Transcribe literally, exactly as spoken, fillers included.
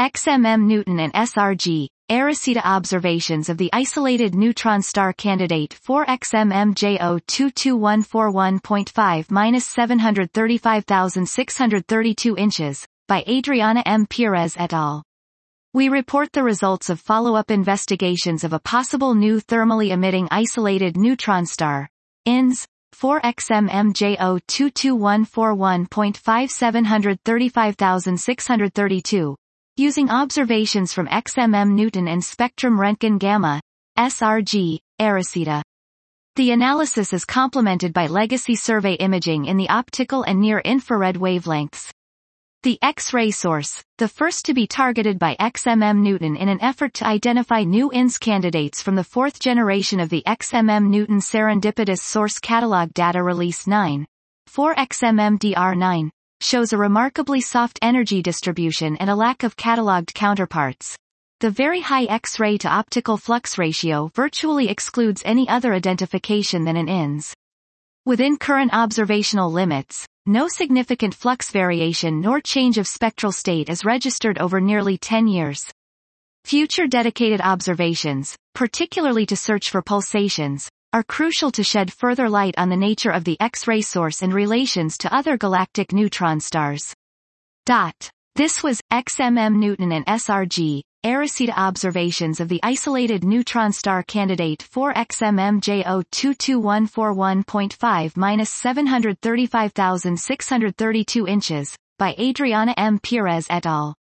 X M M Newton and S R G, Eriseda observations of the isolated neutron star candidate four X M M J zero two two one four one point five to seven hundred thirty-five thousand six hundred thirty-two inches, by Adriana M. Perez et al. We report the results of follow-up investigations of a possible new thermally emitting isolated neutron star, I N S, four X M M J zero two two one four one point five seven hundred thirty-five thousand six hundred thirty-two, using observations from X M M Newton and spectrum Röntgen gamma, S R G, Eriseda. The analysis is complemented by legacy survey imaging in the optical and near-infrared wavelengths. The X-ray source, the first to be targeted by X M M Newton in an effort to identify new I N S candidates from the fourth generation of the X M M Newton Serendipitous Source Catalog Data Release nine, four X M M D R nine, shows a remarkably soft energy distribution and a lack of catalogued counterparts. The very high X-ray to optical flux ratio virtually excludes any other identification than an I N S. Within current observational limits, no significant flux variation nor change of spectral state is registered over nearly ten years. Future dedicated observations, particularly to search for pulsations, are crucial to shed further light on the nature of the X-ray source and relations to other galactic neutron stars. Dot. This was X M M Newton and S R G, Eriseda observations of the isolated neutron star candidate four X M M J zero two two one four one point five to seven hundred thirty-five thousand six hundred thirty-two inches, by Adriana M. Perez et al.